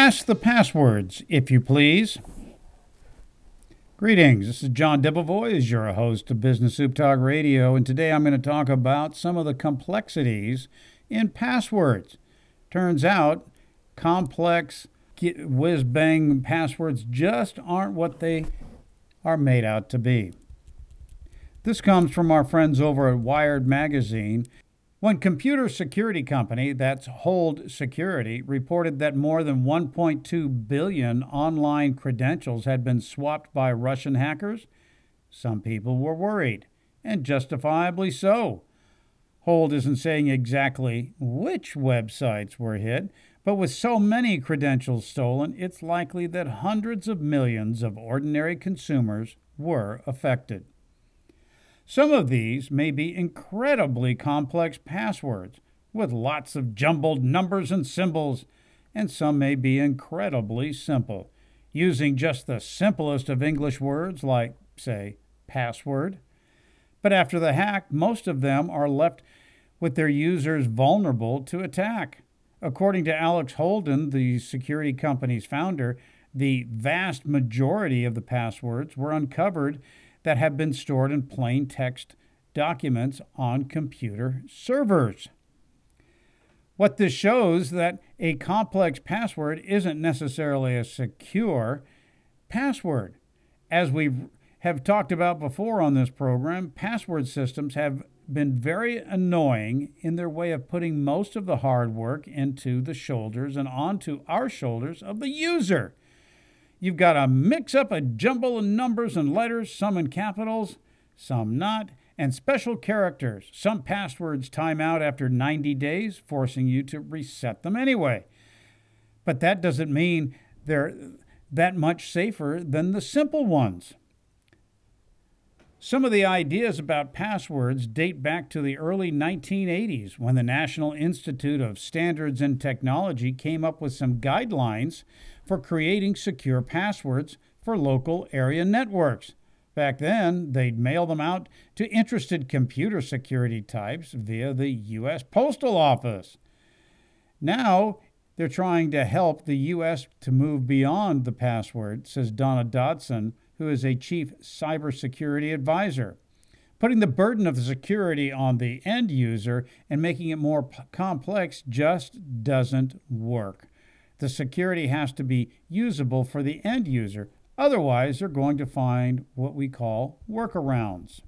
Pass the passwords, if you please. Greetings, this is John Debevoise, your host of Business Soup Talk Radio, and today I'm going to talk about some of the complexities in passwords. Turns out, complex, whiz-bang passwords just aren't what they are made out to be. This comes from our friends over at Wired Magazine. When computer security company, that's Hold Security, reported that more than 1.2 billion online credentials had been swapped by Russian hackers, some people were worried, and justifiably so. Hold isn't saying exactly which websites were hit, but with so many credentials stolen, it's likely that hundreds of millions of ordinary consumers were affected. Some of these may be incredibly complex passwords with lots of jumbled numbers and symbols, and some may be incredibly simple, using just the simplest of English words like, say, password. But after the hack, most of them are left with their users vulnerable to attack. According to Alex Holden, the security company's founder, the vast majority of the passwords were uncovered that have been stored in plain text documents on computer servers. What this shows that a complex password isn't necessarily a secure password. As we have talked about before on this program, password systems have been very annoying in their way of putting most of the hard work into the shoulders and onto our shoulders of the user. You've got to mix up a jumble of numbers and letters, some in capitals, some not, and special characters. Some passwords time out after 90 days, forcing you to reset them anyway. But that doesn't mean they're that much safer than the simple ones. Some of the ideas about passwords date back to the early 1980s when the National Institute of Standards and Technology came up with some guidelines for creating secure passwords for local area networks. Back then, they'd mail them out to interested computer security types via the U.S. Postal Office. Now, they're trying to help the U.S. to move beyond the password, says Donna Dodson, who is a chief cybersecurity advisor. Putting the burden of the security on the end user and making it more complex just doesn't work. The security has to be usable for the end user. Otherwise, they're going to find what we call workarounds.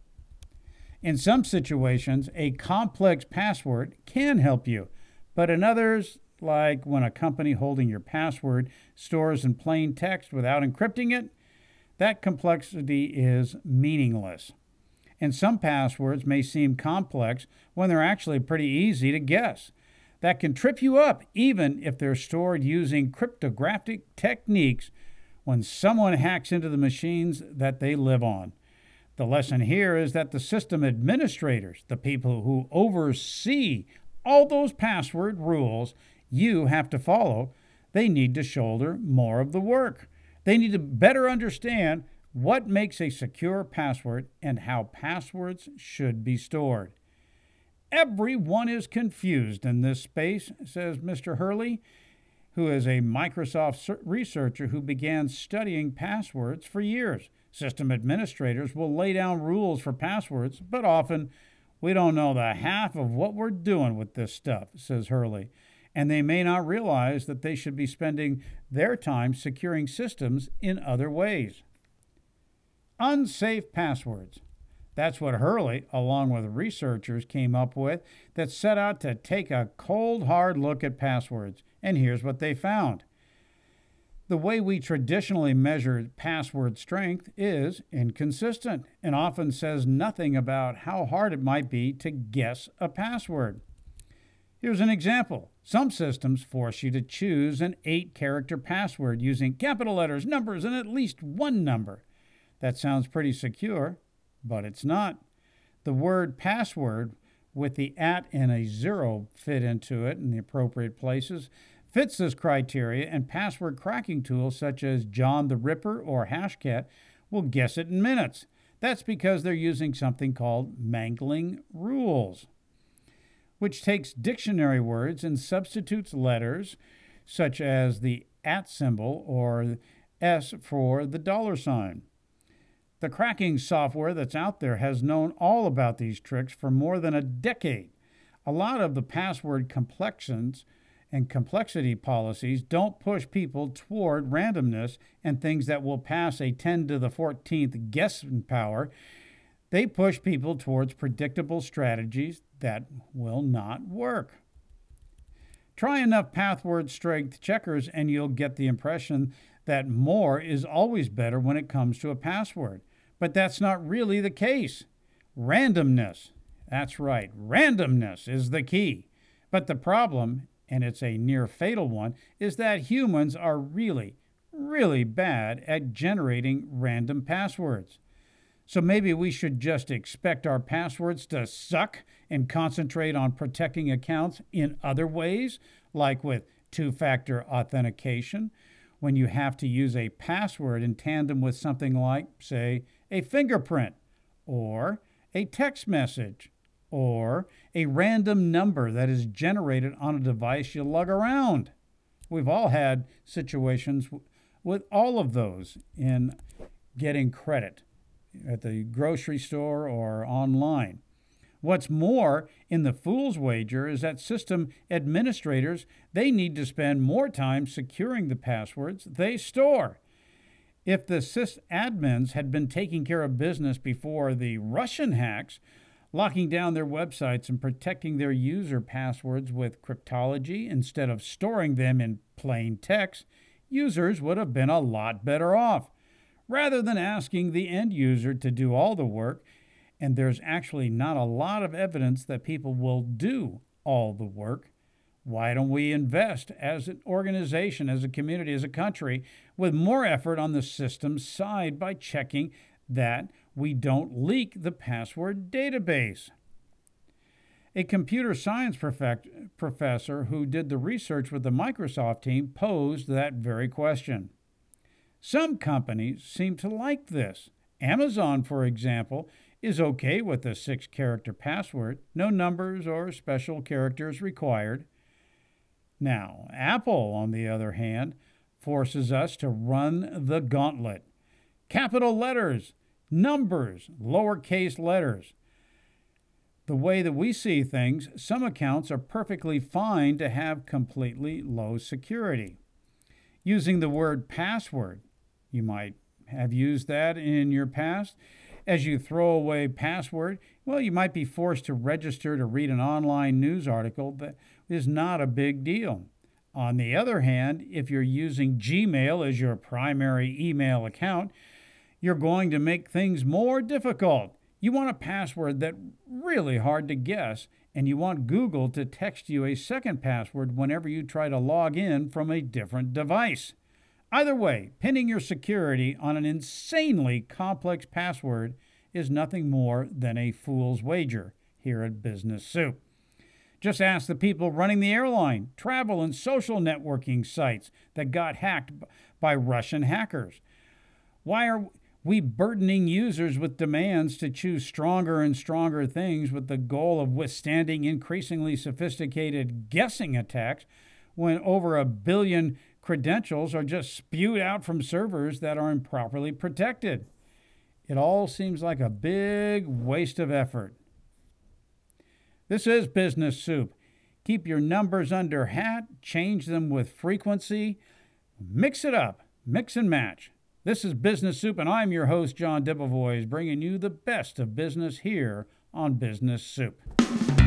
In some situations, a complex password can help you, but in others, like when a company holding your password stores in plain text without encrypting it, that complexity is meaningless. And some passwords may seem complex when they're actually pretty easy to guess. That can trip you up even if they're stored using cryptographic techniques when someone hacks into the machines that they live on. The lesson here is that the system administrators, the people who oversee all those password rules you have to follow, they need to shoulder more of the work. They need to better understand what makes a secure password and how passwords should be stored. Everyone is confused in this space, says Mr. Hurley, who is a Microsoft researcher who began studying passwords for years. System administrators will lay down rules for passwords, but often we don't know the half of what we're doing with this stuff, says Hurley. And they may not realize that they should be spending their time securing systems in other ways. Unsafe passwords. That's what Hurley, along with researchers, came up with that set out to take a cold, hard look at passwords. And here's what they found. The way we traditionally measure password strength is inconsistent and often says nothing about how hard it might be to guess a password. Here's an example. Some systems force you to choose an 8-character password using capital letters, numbers, and at least one number. That sounds pretty secure, but it's not. The word password with the @ and a 0 fit into it in the appropriate places fits this criteria, and password cracking tools such as John the Ripper or Hashcat will guess it in minutes. That's because they're using something called mangling rules, which takes dictionary words and substitutes letters such as the @ symbol or S for the $sign. The cracking software that's out there has known all about these tricks for more than a decade. A lot of the password complexions and complexity policies don't push people toward randomness and things that will pass a 10 to the 14th guessing power. They push people towards predictable strategies that will not work. Try enough password strength checkers and you'll get the impression that more is always better when it comes to a password. But that's not really the case. Randomness, that's right, randomness is the key. But the problem, and it's a near fatal one, is that humans are really, really bad at generating random passwords. So maybe we should just expect our passwords to suck and concentrate on protecting accounts in other ways, like with two-factor authentication, when you have to use a password in tandem with something like, say, a fingerprint, or a text message, or a random number that is generated on a device you lug around. We've all had situations with all of those in getting credit at the grocery store or online. What's more, in the fool's wager is that system administrators, they need to spend more time securing the passwords they store. If the sysadmins had been taking care of business before the Russian hacks, locking down their websites and protecting their user passwords with cryptology instead of storing them in plain text, users would have been a lot better off. Rather than asking the end user to do all the work, and there's actually not a lot of evidence that people will do all the work, why don't we invest as an organization, as a community, as a country, with more effort on the system side by checking that we don't leak the password database? A computer science professor who did the research with the Microsoft team posed that very question. Some companies seem to like this. Amazon, for example, is okay with a 6-character password, no numbers or special characters required. Now, Apple, on the other hand, forces us to run the gauntlet. Capital letters, numbers, lowercase letters. The way that we see things, some accounts are perfectly fine to have completely low security. Using the word password, you might have used that in your past. As you throw away password, well, you might be forced to register to read an online news article that is not a big deal. On the other hand, if you're using Gmail as your primary email account, you're going to make things more difficult. You want a password that's really hard to guess, and you want Google to text you a second password whenever you try to log in from a different device. Either way, pinning your security on an insanely complex password is nothing more than a fool's wager here at Business Soup. Just ask the people running the airline, travel, and social networking sites that got hacked by Russian hackers. Why are we burdening users with demands to choose stronger and stronger things with the goal of withstanding increasingly sophisticated guessing attacks when over 1 billion credentials are just spewed out from servers that are improperly protected? It all seems like a big waste of effort. This is Business Soup. Keep your numbers under hat, change them with frequency, mix it up, mix and match. This is Business Soup, and I'm your host, John Debevoise, bringing you the best of business here on Business Soup.